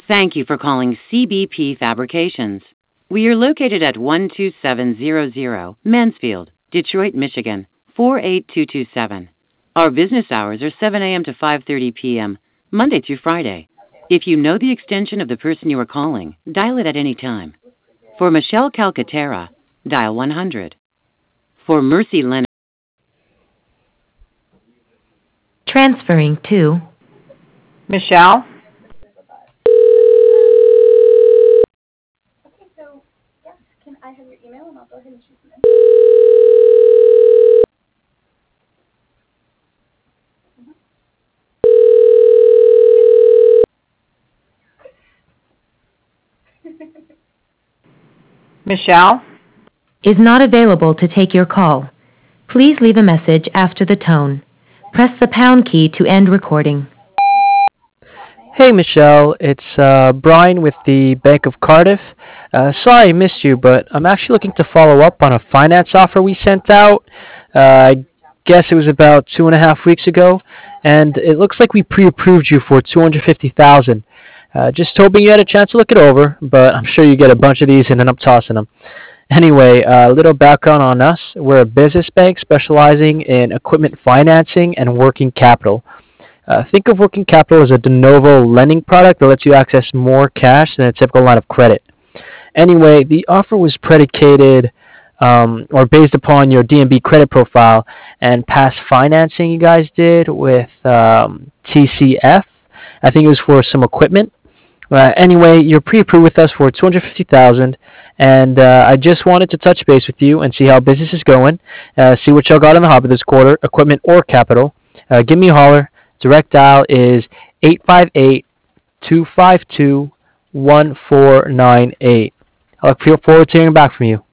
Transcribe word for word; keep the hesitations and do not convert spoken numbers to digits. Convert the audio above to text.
Thank you for calling C B P Fabrications. We are located at one two seven zero zero Mansfield, Detroit, Michigan, four eight two two seven. Our business hours are seven a.m. to five thirty p.m., Monday through Friday. If you know the extension of the person you are calling, dial it at any time. For Michelle Calcaterra, dial one hundred. For Mercy Leonard, Transferring to Michelle? Michelle? is not available to take your call. Please leave a message after the tone. Press the pound key to end recording. Hey Michelle, it's uh, Brian with the Bank of Cardiff. Uh, sorry I missed you, but I'm actually looking to follow up on a finance offer we sent out. Uh, I guess it was about two and a half weeks ago, and it looks like we pre-approved you for two hundred fifty thousand dollars. Uh, just hoping you had a chance to look it over, but I'm sure you get a bunch of these and end up tossing them. Anyway, a uh, little background on us. We're a business bank specializing in equipment financing and working capital. Uh, think of working capital as a de novo lending product that lets you access more cash than a typical line of credit. Anyway, the offer was predicated um, or based upon your D N B credit profile and past financing you guys did with um, T C F. I think it was for some equipment. Uh, anyway, you're pre-approved with us for two hundred fifty thousand dollars, and uh, I just wanted to touch base with you and see how business is going, uh, see what y'all got on the hopper this quarter, equipment or capital. Uh, give me a holler. Direct dial is eight five eight, two five two, one four nine eight. I look forward to hearing back from you.